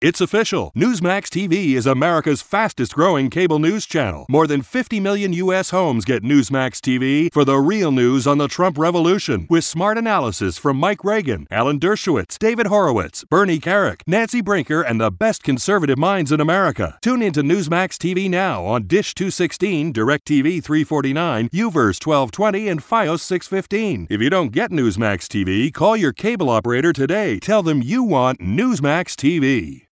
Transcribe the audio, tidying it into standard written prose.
It's official. Newsmax TV is America's fastest growing cable news channel. More than 50 million U.S. homes get Newsmax TV for the real news on the Trump revolution, with smart analysis from Mike Reagan, Alan Dershowitz, David Horowitz, Bernie Carrick, Nancy Brinker, and the best conservative minds in America. Tune into Newsmax TV now on Dish 216, DirecTV 349, UVerse 1220, and Fios 615. If you don't get Newsmax TV, call your cable operator today. Tell them you want Newsmax TV.